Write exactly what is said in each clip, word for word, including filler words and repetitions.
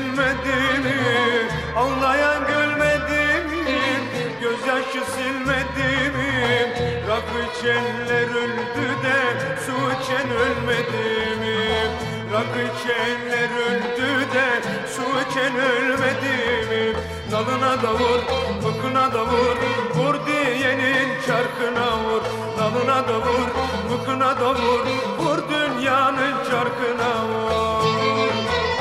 dinmedi mi? Ağlayan gülmedi mi? Gözyaşı silmedi mi? Rakı içenler öldü de su içen ölmedi mi? Rakı içenler öldü de su içen ölmedi mi? Dalına da vur, bıkına da vur, vur diyenin çarkına vur. Dalına da vur, bıkına da vur, vur dünyanın çarkına vur.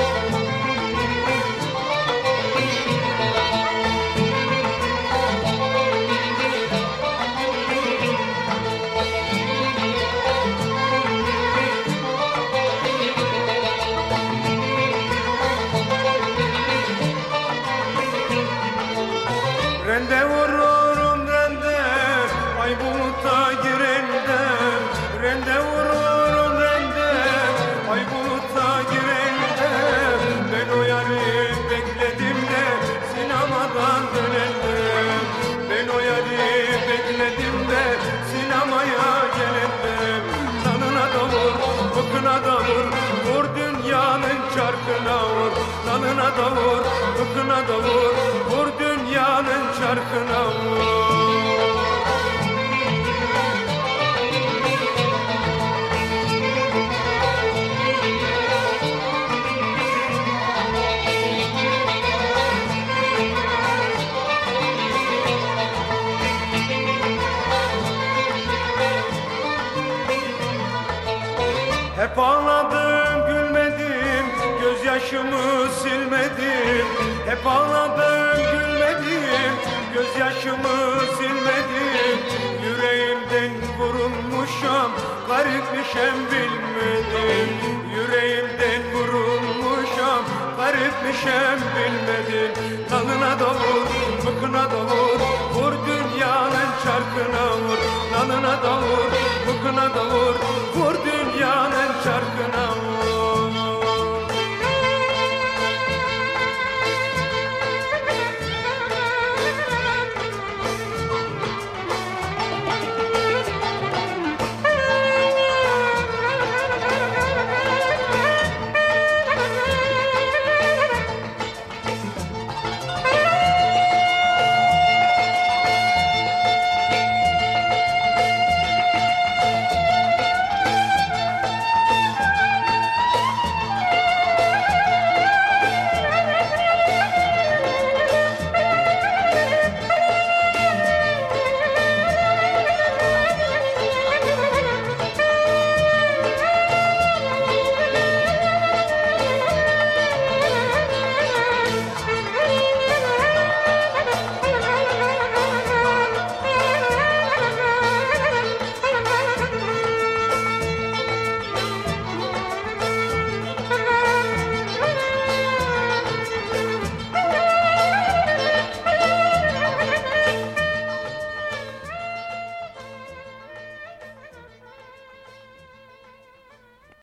Rende vururum rende, ay buluta girende. Rende vururum rende, ay buluta girende. Ben o yarı bekledim de sinemadan dönende. Ben o yarı bekledim de sinemaya gelende. Lanına da vur, bıkına da vur, vur dünyanın çarkına vur. Lanına da vur, bıkına da vur, vur dünyanın çarkına vur. Hep ağladım gülmedim, gözyaşımı silmedim. Hep ağladım gülmedim, gözyaşımı silmedim. Yüreğimden vurulmuşam, garipmişem bilmedim. Yüreğimden vurulmuşam, garipmişem bilmedim. Dalına da vur, bıkına da vur, vur dünyanın çarkına vur. Dalına da vur, bıkına da vur, vur dünyanın çarkına vur.